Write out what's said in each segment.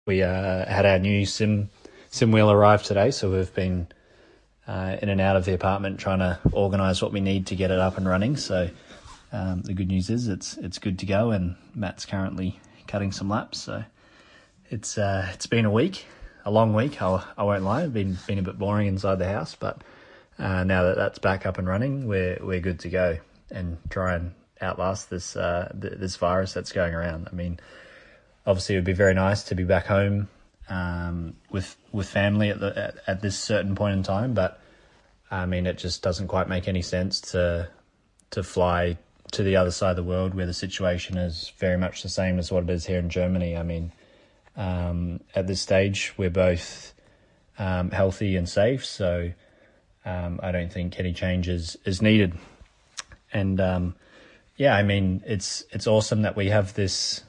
We had our new sim wheel arrive today, so we've been in and out of the apartment trying to organise what we need to get it up and running. So the good news is it's good to go, and Matt's currently cutting some laps. So it's been a week, a long week. I won't lie, it's been a bit boring inside the house, but now that that's back up and running, we're good to go and try and outlast this this virus that's going around. I mean, obviously, it would be very nice to be back home with family at this certain point in time, but I mean, it just doesn't quite make any sense to fly to the other side of the world where the situation is very much the same as what it is here in Germany. I mean, at this stage, we're both healthy and safe, so I don't think any change is needed. And yeah, I mean, it's awesome that we have this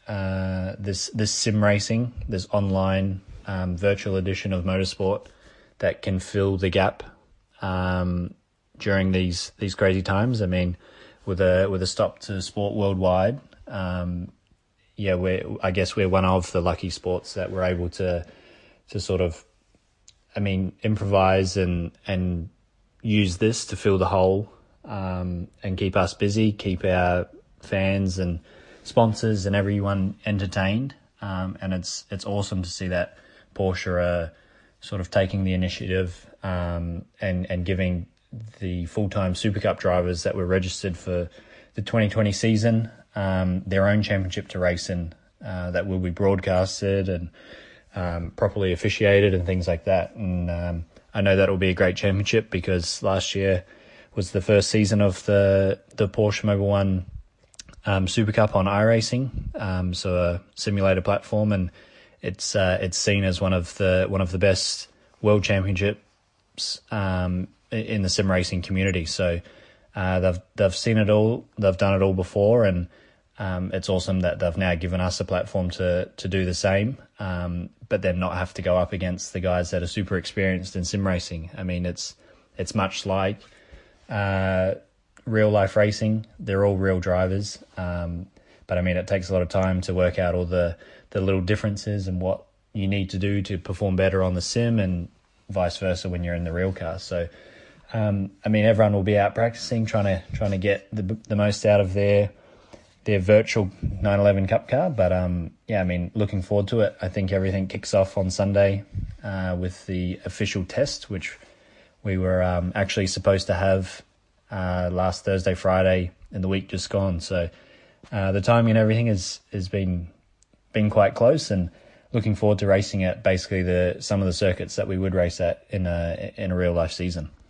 sim racing, this online virtual edition of motorsport that can fill the gap during these crazy times. I mean, with a stop to sport worldwide, I guess we're one of the lucky sports that we're able to sort of, I mean, improvise and use this to fill the hole and keep us busy, keep our fans and sponsors and everyone entertained, and it's awesome to see that Porsche are sort of taking the initiative and giving the full-time Super Cup drivers that were registered for the 2020 season their own championship to race in, that will be broadcasted and properly officiated and things like that. And I know that will be a great championship because last year was the first season of the Porsche Mobil 1 Super Cup on iRacing, so a simulator platform, and it's seen as one of the best world championships in the sim racing community. So they've seen it all, they've done it all before, and it's awesome that they've now given us a platform to do the same, but then not have to go up against the guys that are super experienced in sim racing. I mean, it's much like real life racing. They're all real drivers, but I mean, it takes a lot of time to work out all the little differences and what you need to do to perform better on the sim, and vice versa when you're in the real car. So I mean, everyone will be out practicing, trying to get the most out of their virtual 911 Cup car. But yeah, I mean, looking forward to it. I think everything kicks off on Sunday with the official test, which we were actually supposed to have last Thursday, Friday in the week just gone. So the timing and everything has been quite close, and looking forward to racing at basically some of the circuits that we would race at in a real life season.